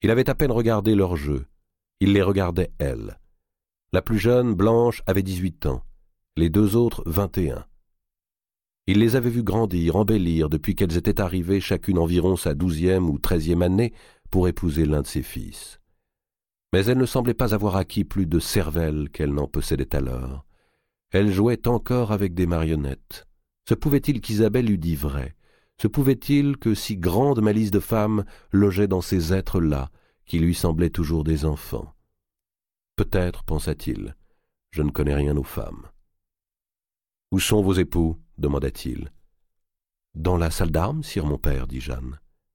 Il avait à peine regardé leur jeu. Il les regardait, elles. La plus jeune, Blanche, avait 18 ans. Les deux autres, 21. Il les avait vues grandir, embellir, depuis qu'elles étaient arrivées chacune environ sa 12e ou 13e année pour épouser l'un de ses fils. Mais elles ne semblaient pas avoir acquis plus de cervelle qu'elles n'en possédaient alors. Elles jouaient encore avec des marionnettes. Se pouvait-il qu'Isabelle eût dit vrai? Se pouvait-il que si grande malice de femme logeait dans ces êtres-là, qui lui semblaient toujours des enfants? Peut-être, pensa-t-il, je ne connais rien aux femmes. « Où sont vos époux ?» demanda-t-il. « Dans la salle d'armes, sire mon père, dit Jeanne.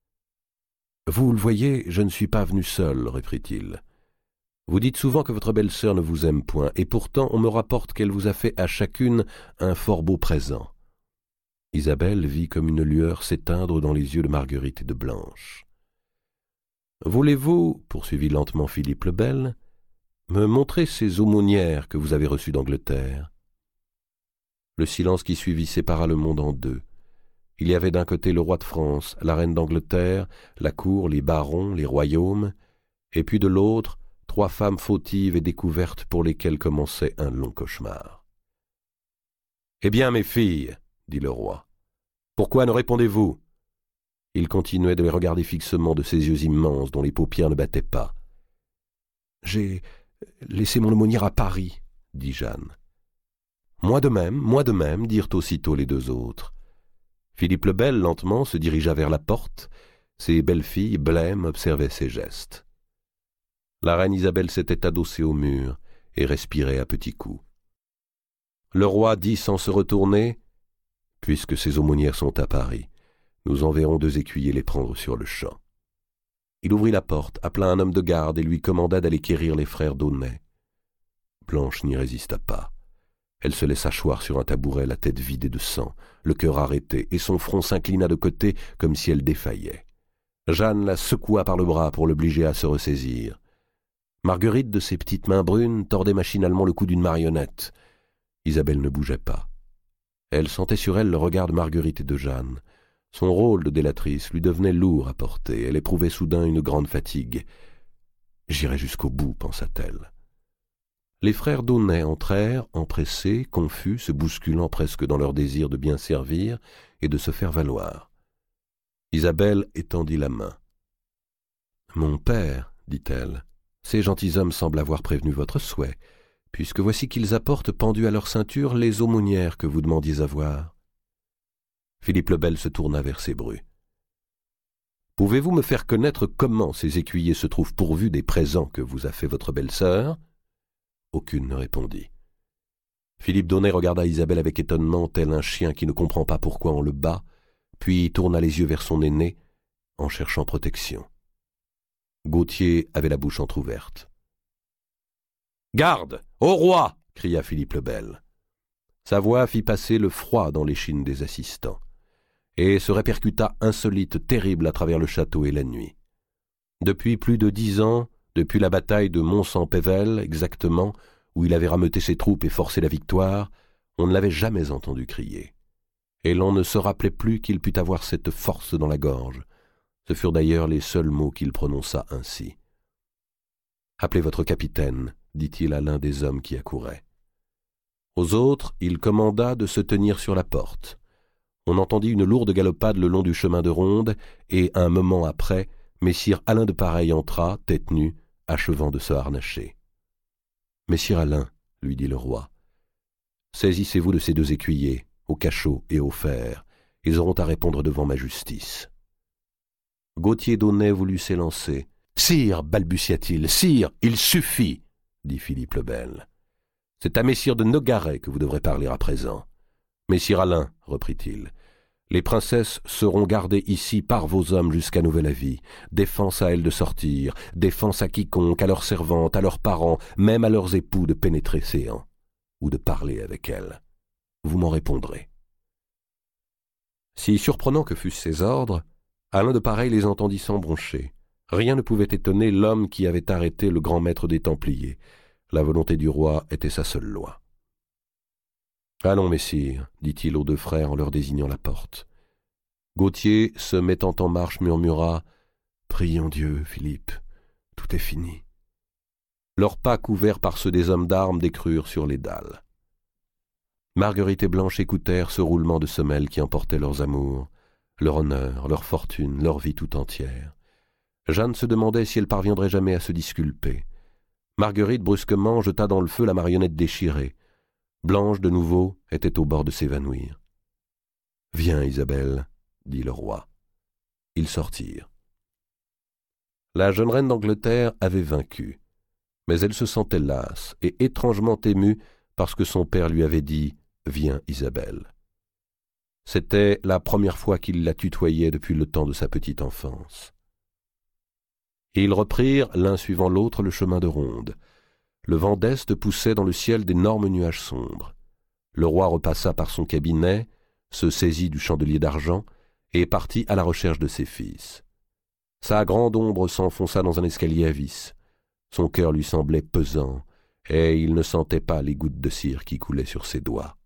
« Vous le voyez, je ne suis pas venu seul, reprit-il. Vous dites souvent que votre belle-sœur ne vous aime point, et pourtant on me rapporte qu'elle vous a fait à chacune un fort beau présent. » Isabelle vit comme une lueur s'éteindre dans les yeux de Marguerite et de Blanche. « Voulez-vous, poursuivit lentement Philippe le Bel, me montrer ces aumônières que vous avez reçues d'Angleterre ?» Le silence qui suivit sépara le monde en deux. Il y avait d'un côté le roi de France, la reine d'Angleterre, la cour, les barons, les royaumes, et puis de l'autre, 3 femmes fautives et découvertes pour lesquelles commençait un long cauchemar. « Eh bien, mes filles, dit le roi, pourquoi ne répondez-vous » Il continuait de les regarder fixement de ses yeux immenses dont les paupières ne battaient pas. « J'ai laissé mon aumônière à Paris, dit Jeanne. Moi de même, dirent aussitôt les deux autres. Philippe le Bel, lentement, se dirigea vers la porte. Ses belles filles, blêmes, observaient ses gestes. La reine Isabelle s'était adossée au mur et respirait à petits coups. Le roi dit sans se retourner, « Puisque ces aumônières sont à Paris, nous enverrons 2 écuyers les prendre sur le champ. » Il ouvrit la porte, appela un homme de garde et lui commanda d'aller quérir les frères d'Aunay. Blanche n'y résista pas. Elle se laissa choir sur un tabouret, la tête vidée de sang, le cœur arrêté, et son front s'inclina de côté comme si elle défaillait. Jeanne la secoua par le bras pour l'obliger à se ressaisir. Marguerite, de ses petites mains brunes, tordait machinalement le cou d'une marionnette. Isabelle ne bougeait pas. Elle sentait sur elle le regard de Marguerite et de Jeanne. Son rôle de délatrice lui devenait lourd à porter. Elle éprouvait soudain une grande fatigue. « J'irai jusqu'au bout, » pensa-t-elle. Les frères d'Aunay entrèrent, empressés, confus, se bousculant presque dans leur désir de bien servir et de se faire valoir. Isabelle étendit la main. « Mon père, dit-elle, ces gentilshommes semblent avoir prévenu votre souhait, puisque voici qu'ils apportent pendus à leur ceinture les aumônières que vous demandiez à voir. » Philippe le Bel se tourna vers ses brus. « Pouvez-vous me faire connaître comment ces écuyers se trouvent pourvus des présents que vous a fait votre belle-sœur » Aucune ne répondit. Philippe d'Aunay regarda Isabelle avec étonnement, tel un chien qui ne comprend pas pourquoi on le bat, puis tourna les yeux vers son aîné, en cherchant protection. Gauthier avait la bouche entr'ouverte. « Garde! Au roi !» cria Philippe le Bel. Sa voix fit passer le froid dans l'échine des assistants, et se répercuta insolite, terrible à travers le château et la nuit. Depuis plus de 10 ans, depuis la bataille de Mont-Saint-Pével, exactement, où il avait rameuté ses troupes et forcé la victoire, on ne l'avait jamais entendu crier. Et l'on ne se rappelait plus qu'il pût avoir cette force dans la gorge. Ce furent d'ailleurs les seuls mots qu'il prononça ainsi. « Appelez votre capitaine, » dit-il à l'un des hommes qui accouraient. Aux autres, il commanda de se tenir sur la porte. On entendit une lourde galopade le long du chemin de ronde, et un moment après, messire Alain de Pareil entra, tête nue, achevant de se harnacher. « Messire Alain, lui dit le roi, saisissez-vous de ces 2 écuyers, au cachot et au fer. Ils auront à répondre devant ma justice. » Gauthier d'Aunay voulut s'élancer. « Sire, balbutia-t-il, sire, il suffit, dit Philippe le Bel. C'est à messire de Nogaret que vous devrez parler à présent. Messire Alain, reprit-il, les princesses seront gardées ici par vos hommes jusqu'à nouvel avis. Défense à elles de sortir, défense à quiconque, à leurs servantes, à leurs parents, même à leurs époux de pénétrer séant, ou de parler avec elles. Vous m'en répondrez. » Si surprenant que fussent ces ordres, Alain de Pareil les entendit sans broncher. Rien ne pouvait étonner l'homme qui avait arrêté le grand maître des Templiers. La volonté du roi était sa seule loi. « Allons, messire, dit-il aux 2 frères en leur désignant la porte. Gauthier, se mettant en marche, murmura « Prions Dieu, Philippe, tout est fini. Leurs pas couverts par ceux des hommes d'armes décrurent sur les dalles. Marguerite et Blanche écoutèrent ce roulement de semelles qui emportait leurs amours, leur honneur, leur fortune, leur vie tout entière. Jeanne se demandait si elle parviendrait jamais à se disculper. Marguerite brusquement jeta dans le feu la marionnette déchirée. Blanche, de nouveau, était au bord de s'évanouir. « Viens, Isabelle, » dit le roi. Ils sortirent. La jeune reine d'Angleterre avait vaincu, mais elle se sentait lasse et étrangement émue parce que son père lui avait dit « Viens, Isabelle ». C'était la première fois qu'il la tutoyait depuis le temps de sa petite enfance. Et ils reprirent, l'un suivant l'autre, le chemin de ronde. Le vent d'est poussait dans le ciel d'énormes nuages sombres. Le roi repassa par son cabinet, se saisit du chandelier d'argent et partit à la recherche de ses fils. Sa grande ombre s'enfonça dans un escalier à vis. Son cœur lui semblait pesant, et il ne sentait pas les gouttes de cire qui coulaient sur ses doigts.